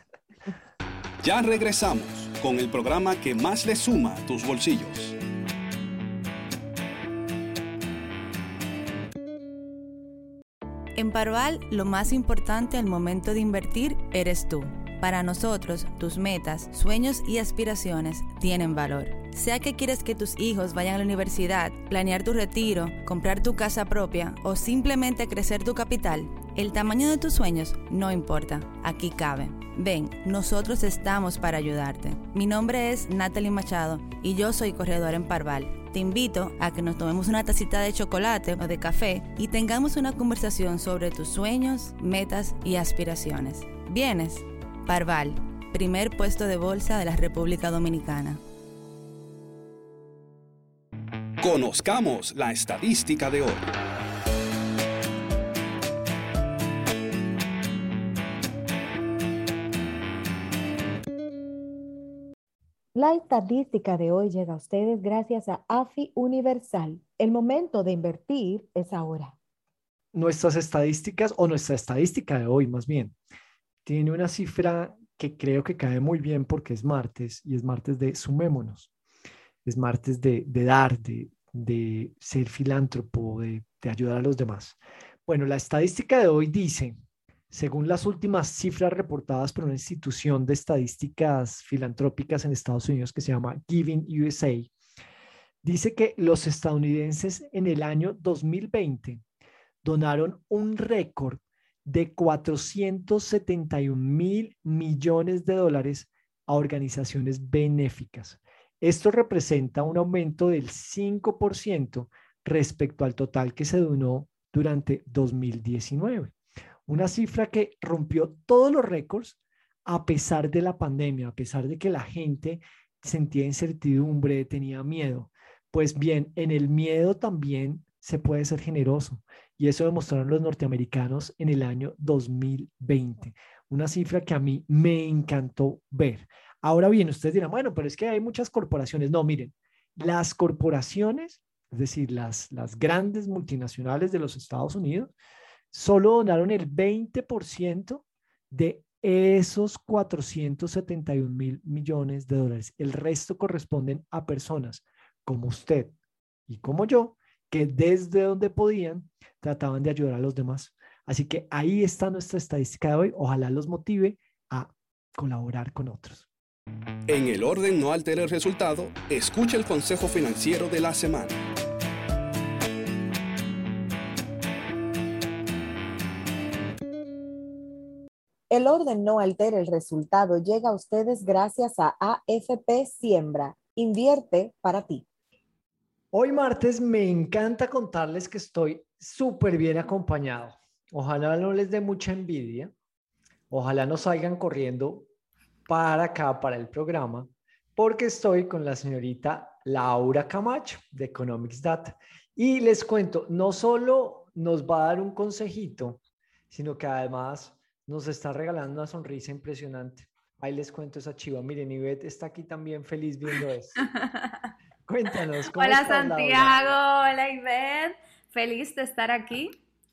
Ya regresamos con el programa que más le suma a tus bolsillos. En Parval, lo más importante al momento de invertir eres tú. Para nosotros, tus metas, sueños y aspiraciones tienen valor. Sea que quieres que tus hijos vayan a la universidad, planear tu retiro, comprar tu casa propia o simplemente crecer tu capital, el tamaño de tus sueños no importa, aquí cabe. Ven, nosotros estamos para ayudarte. Mi nombre es Natalie Machado y yo soy corredora en Parval. Te invito a que nos tomemos una tacita de chocolate o de café y tengamos una conversación sobre tus sueños, metas y aspiraciones. ¿Vienes? Parval, primer puesto de bolsa de la República Dominicana. Conozcamos la estadística de hoy. La estadística de hoy llega a ustedes gracias a AFI Universal. El momento de invertir es ahora. Nuestras estadísticas, o nuestra estadística de hoy más bien, tiene una cifra que creo que cae muy bien porque es martes y es martes de sumémonos. Es martes de dar, de ser filántropo, de ayudar a los demás. Bueno, la estadística de hoy dice, según las últimas cifras reportadas por una institución de estadísticas filantrópicas en Estados Unidos que se llama Giving USA, dice que los estadounidenses en el año 2020 donaron un récord de 471,000 millones de dólares a organizaciones benéficas. Esto representa un aumento del 5% respecto al total que se donó durante 2019. Una cifra que rompió todos los récords a pesar de la pandemia, a pesar de que la gente sentía incertidumbre, tenía miedo. Pues bien, en el miedo también se puede ser generoso. Y eso demostraron los norteamericanos en el año 2020. Una cifra que a mí me encantó ver. Ahora bien, ustedes dirán, bueno, pero es que hay muchas corporaciones. No, miren, las corporaciones, es decir, las grandes multinacionales de los Estados Unidos, solo donaron el 20% de esos 471 mil millones de dólares. El resto corresponden a personas como usted y como yo, que desde donde podían trataban de ayudar a los demás. Así que ahí está nuestra estadística de hoy. Ojalá los motive a colaborar con otros. En el orden no altere el resultado, escucha el consejo financiero de la semana. El orden no altera el resultado. Llega a ustedes gracias a AFP Siembra. Invierte para ti. Hoy martes me encanta contarles que estoy súper bien acompañado. Ojalá no les dé mucha envidia. Ojalá no salgan corriendo para acá, para el programa, porque estoy con la señorita Laura Camacho de Economics Data. Y les cuento, no solo nos va a dar un consejito, sino que además nos está regalando una sonrisa impresionante. Ahí les cuento esa chiva. Miren, Ivette está aquí también feliz viendo esto. Cuéntanos, ¿cómo Hola estás, Santiago, Laura? hola Ivette, feliz de estar aquí.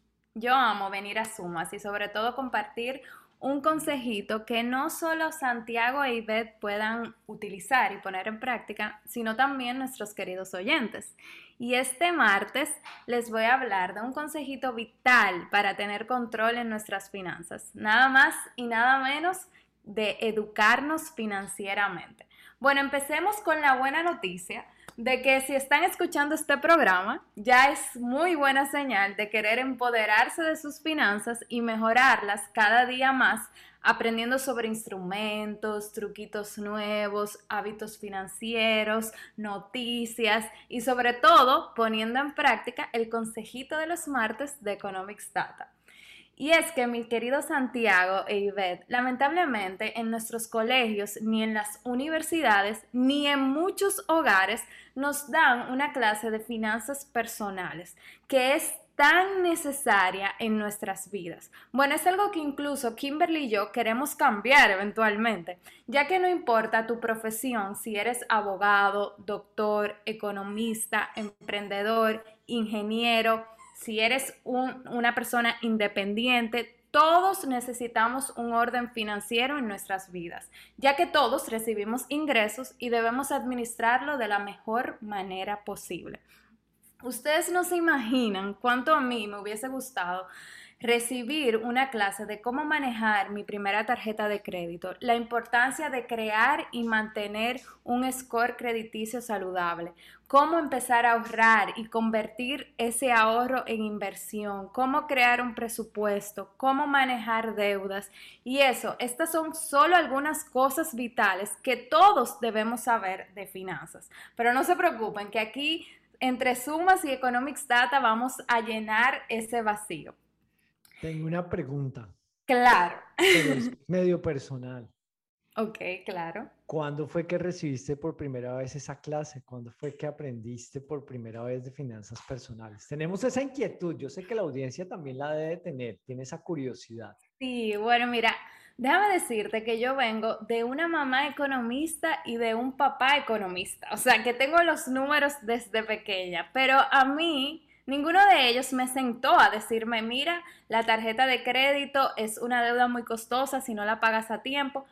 Yo amo venir a Sumas y sobre todo compartir un consejito que no solo Santiago e Ivette puedan utilizar y poner en práctica, sino también nuestros queridos oyentes. Y este martes les voy a hablar de un consejito vital para tener control en nuestras finanzas. Nada más y nada menos de educarnos financieramente. Bueno, empecemos con la buena noticia de que si están escuchando este programa, ya es muy buena señal de querer empoderarse de sus finanzas y mejorarlas cada día más, aprendiendo sobre instrumentos, truquitos nuevos, hábitos financieros, noticias y sobre todo poniendo en práctica el consejito de los martes de Economics Data. Y es que, mi querido Santiago e Ivette, lamentablemente en nuestros colegios, ni en las universidades, ni en muchos hogares nos dan una clase de finanzas personales, que es tan necesaria en nuestras vidas. Bueno, es algo que incluso Kimberly y yo queremos cambiar eventualmente, ya que no importa tu profesión, si eres abogado, doctor, economista, emprendedor, ingeniero, si eres una persona independiente, todos necesitamos un orden financiero en nuestras vidas, ya que todos recibimos ingresos y debemos administrarlo de la mejor manera posible. Ustedes no se imaginan cuánto a mí me hubiese gustado recibir una clase de cómo manejar mi primera tarjeta de crédito, la importancia de crear y mantener un score crediticio saludable, cómo empezar a ahorrar y convertir ese ahorro en inversión, cómo crear un presupuesto, cómo manejar deudas. Y estas son solo algunas cosas vitales que todos debemos saber de finanzas. Pero no se preocupen que aquí entre Sumas y Economics Data vamos a llenar ese vacío. Tengo una pregunta. Claro. Pero es medio personal. Ok, claro. ¿Cuándo fue que recibiste por primera vez esa clase? ¿Cuándo fue que aprendiste por primera vez de finanzas personales? Tenemos esa inquietud. Yo sé que la audiencia también la debe tener. Tiene esa curiosidad. Sí, bueno, mira, déjame decirte que yo vengo de una mamá economista y de un papá economista. O sea, que tengo los números desde pequeña. Pero a mí, ninguno de ellos me sentó a decirme, mira, la tarjeta de crédito es una deuda muy costosa si no la pagas a tiempo.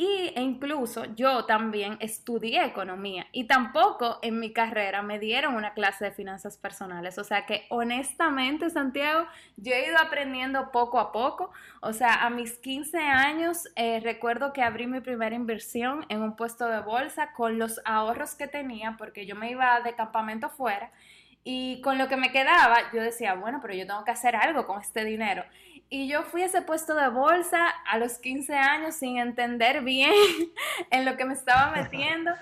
E incluso yo también estudié economía y tampoco en mi carrera me dieron una clase de finanzas personales. O sea que honestamente, Santiago, yo he ido aprendiendo poco a poco. O sea, a mis 15 años recuerdo que abrí mi primera inversión en un puesto de bolsa con los ahorros que tenía porque yo me iba de campamento fuera. Y con lo que me quedaba, yo decía, bueno, pero yo tengo que hacer algo con este dinero. Y yo fui a ese puesto de bolsa a los 15 años sin entender bien en lo que me estaba metiendo.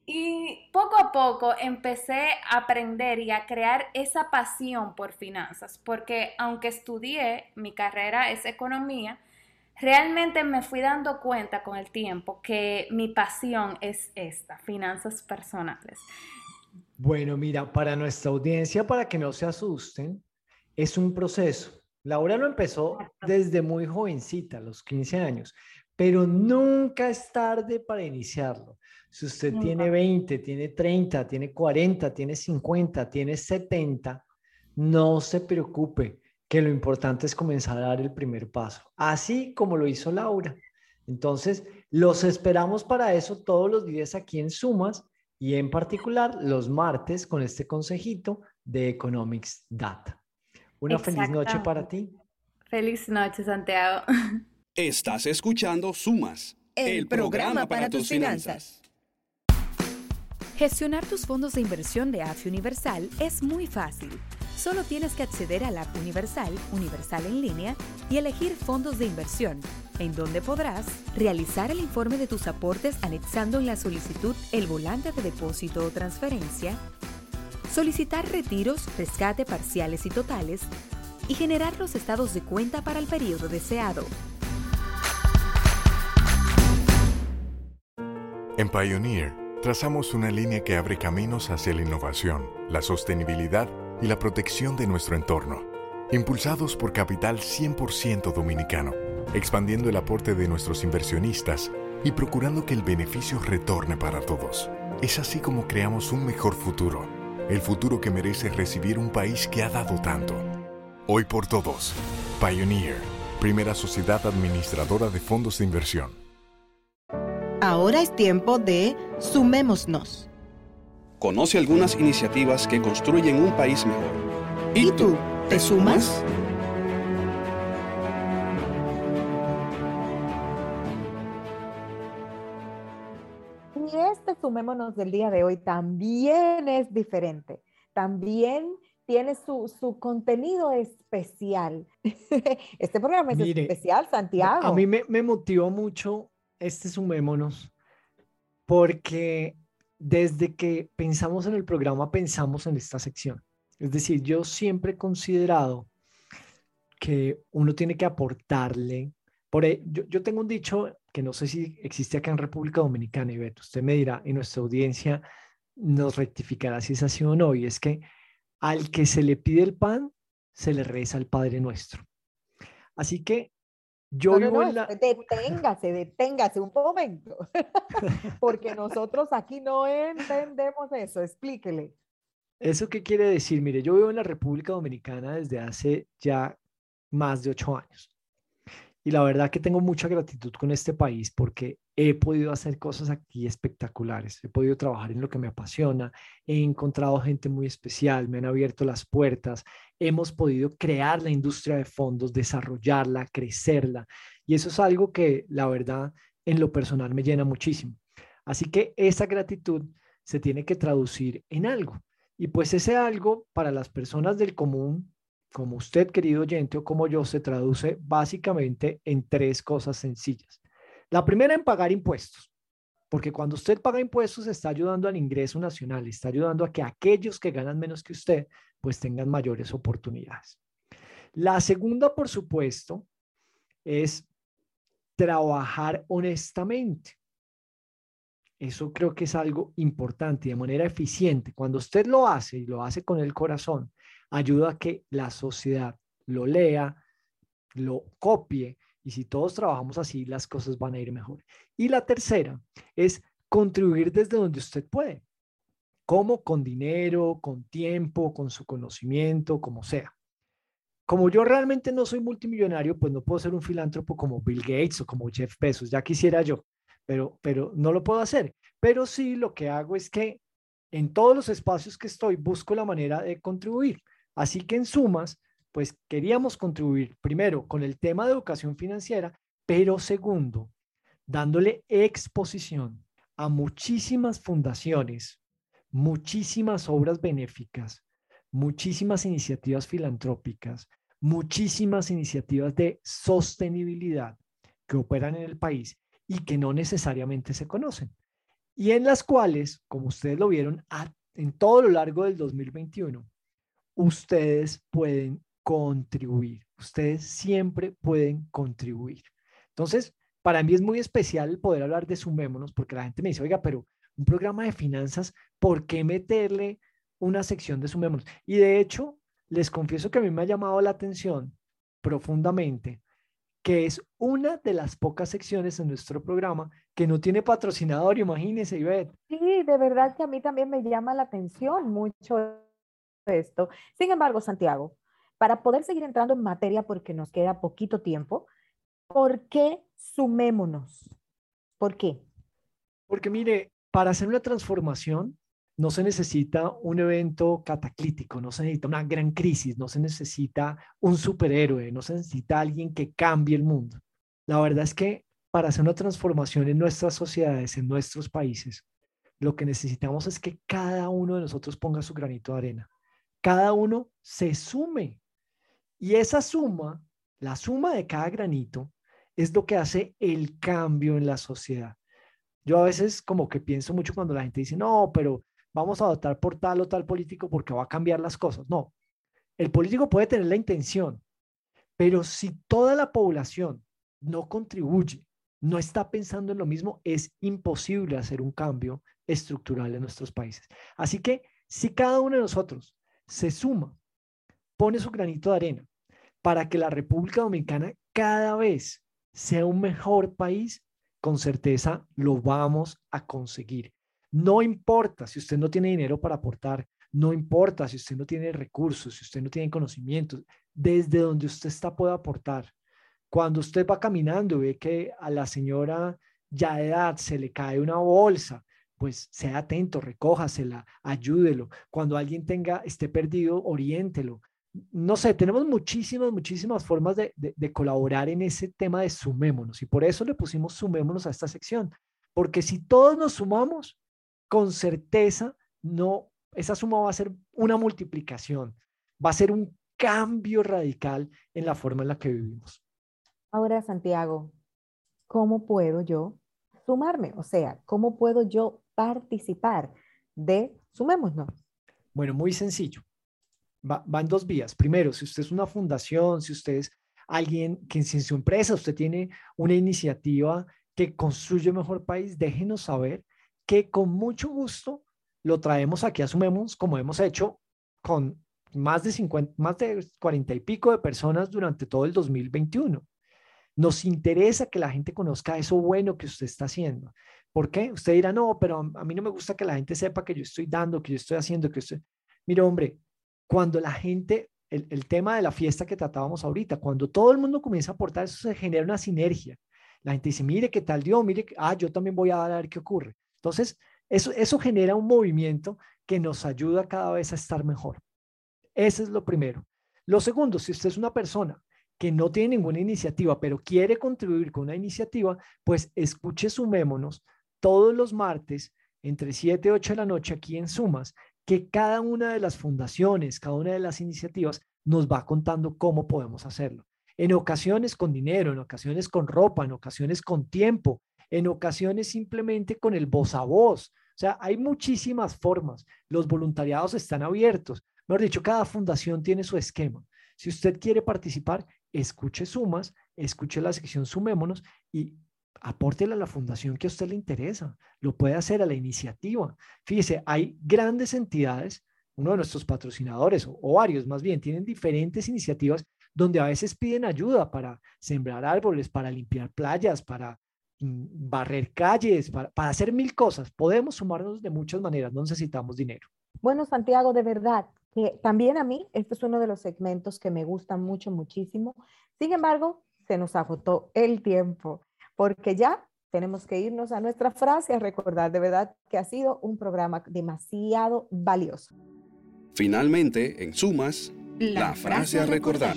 Y poco a poco empecé a aprender y a crear esa pasión por finanzas. Porque aunque estudié, mi carrera es economía, realmente me fui dando cuenta con el tiempo que mi pasión es esta, finanzas personales. Bueno, mira, para nuestra audiencia, para que no se asusten, es un proceso. Laura lo empezó desde muy jovencita, a los 15 años, pero nunca es tarde para iniciarlo. Si usted tiene 20, tiene 30, tiene 40, tiene 50, tiene 70, no se preocupe, que lo importante es comenzar a dar el primer paso, así como lo hizo Laura. Entonces, los esperamos para eso todos los días aquí en Sumas y en particular los martes con este consejito de Economics Data. Una feliz noche para ti. Feliz noche, Santiago. Estás escuchando Sumas, el programa para tus finanzas. Gestionar tus fondos de inversión de AFI Universal es muy fácil. Solo tienes que acceder a la app Universal, Universal en línea, y elegir fondos de inversión, en donde podrás realizar el informe de tus aportes anexando en la solicitud el volante de depósito o transferencia, solicitar retiros, rescate parciales y totales, y generar los estados de cuenta para el periodo deseado. En Pioneer, trazamos una línea que abre caminos hacia la innovación, la sostenibilidad y la protección de nuestro entorno, impulsados por capital 100% dominicano, expandiendo el aporte de nuestros inversionistas y procurando que el beneficio retorne para todos. Es así como creamos un mejor futuro, el futuro que merece recibir un país que ha dado tanto. Hoy por todos, Pioneer, primera sociedad administradora de fondos de inversión. Ahora es tiempo de Sumémonos. Conoce algunas iniciativas que construyen un país mejor. ¿Y tú, te sumas? Y este Sumémonos del día de hoy también es diferente. También tiene su contenido especial. Este programa es especial, Santiago. A mí me motivó mucho este Sumémonos porque desde que pensamos en el programa, pensamos en esta sección. Es decir, yo siempre he considerado que uno tiene que aportarle. Yo tengo un dicho que no sé si existe acá en República Dominicana, y Beto, usted me dirá, y nuestra audiencia nos rectificará si es así o no, y es que al que se le pide el pan, se le reza al Padre Nuestro. Así que yo vivo en la... Deténgase un momento, porque nosotros aquí no entendemos eso. Explíquele. ¿Eso qué quiere decir? Mire, yo vivo en la República Dominicana desde hace ya más de 8 años. Y la verdad que tengo mucha gratitud con este país porque he podido hacer cosas aquí espectaculares. He podido trabajar en lo que me apasiona. He encontrado gente muy especial. Me han abierto las puertas. Hemos podido crear la industria de fondos, desarrollarla, crecerla. Y eso es algo que la verdad en lo personal me llena muchísimo. Así que esa gratitud se tiene que traducir en algo. Y pues ese algo para las personas del común, como usted, querido oyente, o como yo, se traduce básicamente en 3 cosas sencillas. La primera, en pagar impuestos, porque cuando usted paga impuestos está ayudando al ingreso nacional, está ayudando a que aquellos que ganan menos que usted pues tengan mayores oportunidades. La segunda, por supuesto, es trabajar honestamente. Eso creo que es algo importante y de manera eficiente. Cuando usted lo hace y lo hace con el corazón, ayuda a que la sociedad lo lea, lo copie, y si todos trabajamos así, las cosas van a ir mejor. Y la tercera es contribuir desde donde usted puede. ¿Cómo? Con dinero, con tiempo, con su conocimiento, como sea. Como yo realmente no soy multimillonario, pues no puedo ser un filántropo como Bill Gates o como Jeff Bezos, ya quisiera yo, pero no lo puedo hacer. Pero sí lo que hago es que en todos los espacios que estoy busco la manera de contribuir. Así que en Sumas, pues queríamos contribuir primero con el tema de educación financiera, pero segundo, dándole exposición a muchísimas fundaciones, muchísimas obras benéficas, muchísimas iniciativas filantrópicas, muchísimas iniciativas de sostenibilidad que operan en el país y que no necesariamente se conocen. Y en las cuales, como ustedes lo vieron en todo lo largo del 2021, ustedes pueden contribuir. Ustedes siempre pueden contribuir. Entonces, para mí es muy especial el poder hablar de Sumémonos, porque la gente me dice, oiga, pero un programa de finanzas, ¿por qué meterle una sección de Sumémonos. Y de hecho, les confieso que a mí me ha llamado la atención profundamente que es una de las pocas secciones en nuestro programa que no tiene patrocinador, imagínense, Ivette. Sí, de verdad que a mí también me llama la atención mucho esto. Sin embargo, Santiago, para poder seguir entrando en materia, porque nos queda poquito tiempo, ¿por qué sumémonos? ¿Por qué? Porque mire, para hacer una transformación no se necesita un evento cataclítico, no se necesita una gran crisis, no se necesita un superhéroe, no se necesita alguien que cambie el mundo. La verdad es que para hacer una transformación en nuestras sociedades, en nuestros países, lo que necesitamos es que cada uno de nosotros ponga su granito de arena. Cada uno se sume. Y esa suma, la suma de cada granito, es lo que hace el cambio en la sociedad. Yo a veces como que pienso mucho cuando la gente dice, no, pero vamos a votar por tal o tal político porque va a cambiar las cosas. No, el político puede tener la intención, pero si toda la población no contribuye, no está pensando en lo mismo, es imposible hacer un cambio estructural en nuestros países. Así que si cada uno de nosotros se suma, pone su granito de arena para que la República Dominicana cada vez sea un mejor país, con certeza lo vamos a conseguir. No importa si usted no tiene dinero para aportar, no importa si usted no tiene recursos, si usted no tiene conocimientos, desde donde usted está puede aportar. Cuando usted va caminando y ve que a la señora ya de edad se le cae una bolsa, pues sea atento, recójasela, ayúdelo. Cuando alguien esté perdido, oriéntelo. No sé, tenemos muchísimas formas de colaborar en ese tema de sumémonos y por eso le pusimos sumémonos a esta sección, porque si todos nos sumamos, con certeza esa suma va a ser una multiplicación, va a ser un cambio radical en la forma en la que vivimos. Ahora, Santiago, ¿cómo puedo yo sumarme? O sea, ¿cómo puedo yo participar de Sumémonos? Bueno, muy sencillo. Va en dos vías. Primero, si usted es una fundación, si usted es alguien que en su empresa, usted tiene una iniciativa que construye un mejor país, déjenos saber que con mucho gusto lo traemos aquí a Sumemos, como hemos hecho con más de 40 y pico de personas durante todo el 2021. Nos interesa que la gente conozca eso bueno que usted está haciendo. ¿Por qué? Usted dirá, no, pero a mí no me gusta que la gente sepa que yo estoy dando, que yo estoy haciendo, que estoy... Mira, hombre, cuando la gente, el tema de la fiesta que tratábamos ahorita, cuando todo el mundo comienza a aportar, eso se genera una sinergia. La gente dice, mire qué tal dio, mire, yo también voy a dar a ver qué ocurre. Entonces, eso genera un movimiento que nos ayuda cada vez a estar mejor. Ese es lo primero. Lo segundo, si usted es una persona que no tiene ninguna iniciativa, pero quiere contribuir con una iniciativa, pues escuche Sumémonos todos los martes entre 7 y 8 de la noche aquí en Sumas, que cada una de las fundaciones, cada una de las iniciativas nos va contando cómo podemos hacerlo. En ocasiones con dinero, en ocasiones con ropa, en ocasiones con tiempo, en ocasiones simplemente con el voz a voz. O sea, hay muchísimas formas. Los voluntariados están abiertos. Mejor dicho, cada fundación tiene su esquema. Si usted quiere participar, escuche Sumas, escuche la sección Sumémonos y apórtele a la fundación que a usted le interesa. Lo puede hacer a la iniciativa. Fíjese, hay grandes entidades, uno de nuestros patrocinadores, o varios más bien, tienen diferentes iniciativas donde a veces piden ayuda para sembrar árboles, para limpiar playas, para barrer calles, para hacer mil cosas. Podemos sumarnos de muchas maneras, no necesitamos dinero. Bueno, Santiago, de verdad, que también a mí, este es uno de los segmentos que me gusta muchísimo. Sin embargo, se nos agotó el tiempo, porque ya tenemos que irnos a nuestra frase a recordar. De verdad que ha sido un programa demasiado valioso. Finalmente, en Sumas, la frase a recordar.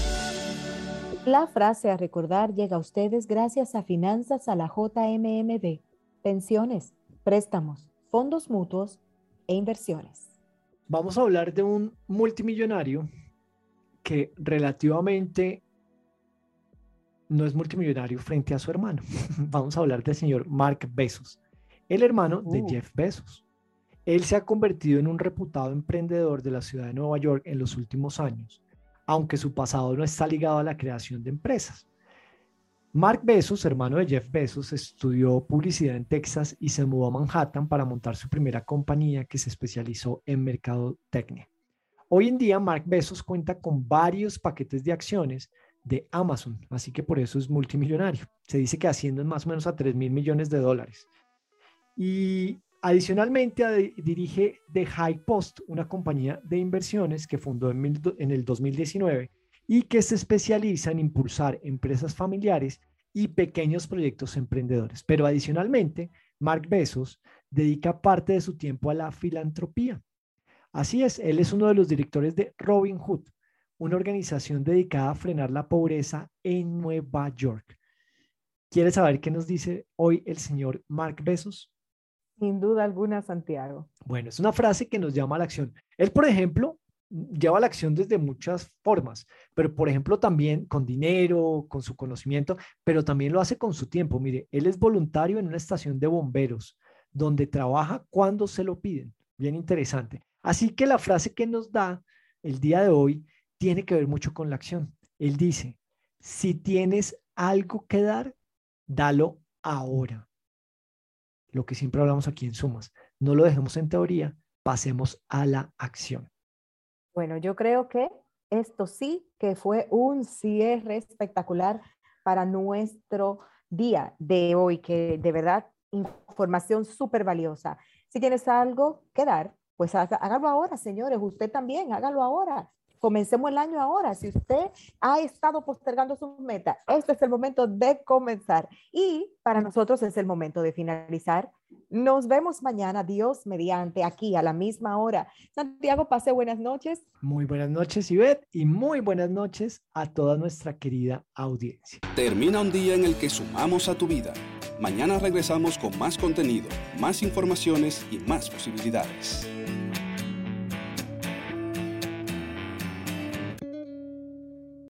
La frase a recordar llega a ustedes gracias a Finanzas a la JMMD, pensiones, préstamos, fondos mutuos e inversiones. Vamos a hablar de un multimillonario que relativamente no es multimillonario frente a su hermano. Vamos a hablar del señor Mark Bezos, el hermano de Jeff Bezos. Él se ha convertido en un reputado emprendedor de la ciudad de Nueva York en los últimos años, aunque su pasado no está ligado a la creación de empresas. Mark Bezos, hermano de Jeff Bezos, estudió publicidad en Texas y se mudó a Manhattan para montar su primera compañía que se especializó en mercadotecnia. Hoy en día, Mark Bezos cuenta con varios paquetes de acciones de Amazon, así que por eso es multimillonario. Se dice que ascienden más o menos a $3,000 millones. Y adicionalmente dirige The High Post, una compañía de inversiones que fundó en el 2019 y que se especializa en impulsar empresas familiares y pequeños proyectos emprendedores. Pero adicionalmente, Mark Bezos dedica parte de su tiempo a la filantropía. Así es, él es uno de los directores de Robin Hood, una organización dedicada a frenar la pobreza en Nueva York. ¿Quieres saber qué nos dice hoy el señor Mark Bezos? Sin duda alguna, Santiago. Bueno, es una frase que nos llama a la acción. Él, por ejemplo, lleva la acción desde muchas formas, pero por ejemplo también con dinero, con su conocimiento, pero también lo hace con su tiempo. Mire, él es voluntario en una estación de bomberos, donde trabaja cuando se lo piden. Bien interesante. Así que la frase que nos da el día de hoy tiene que ver mucho con la acción. Él dice, si tienes algo que dar, dalo ahora. Lo que siempre hablamos aquí en Sumas. No lo dejemos en teoría, pasemos a la acción. Bueno, yo creo que esto sí que fue un cierre espectacular para nuestro día de hoy, que de verdad, información súper valiosa. Si tienes algo que dar, pues hágalo ahora, señores. Usted también, hágalo ahora. Comencemos el año ahora. Si usted ha estado postergando sus metas, este es el momento de comenzar. Y para nosotros es el momento de finalizar. Nos vemos mañana, Dios mediante, aquí a la misma hora. Santiago, pase buenas noches. Muy buenas noches, Ivette, y muy buenas noches a toda nuestra querida audiencia. Termina un día en el que sumamos a tu vida. Mañana regresamos con más contenido, más informaciones y más posibilidades.